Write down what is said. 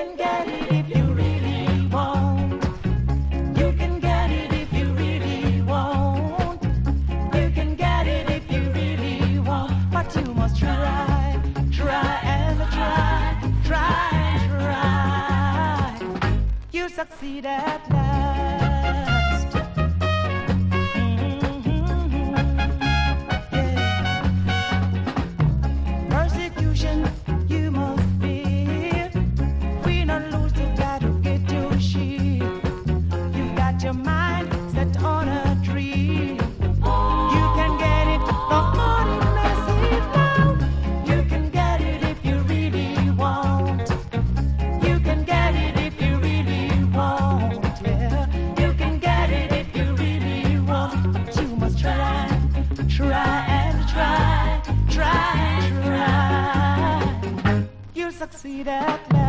can get it if you really want. You can get it if you really want. You can get it if you really want. But you must try, try and try, try and try. You succeed at last. Yeah. Persecution you must fear. We not lose, you gotta get your shield. You've got your mind set on a dream. You can get it the morning massive now. You can get it if you really want. You can get it if you really want. Yeah. You can get it if you really want. But you must try, try and try, try and try. You'll succeed at last.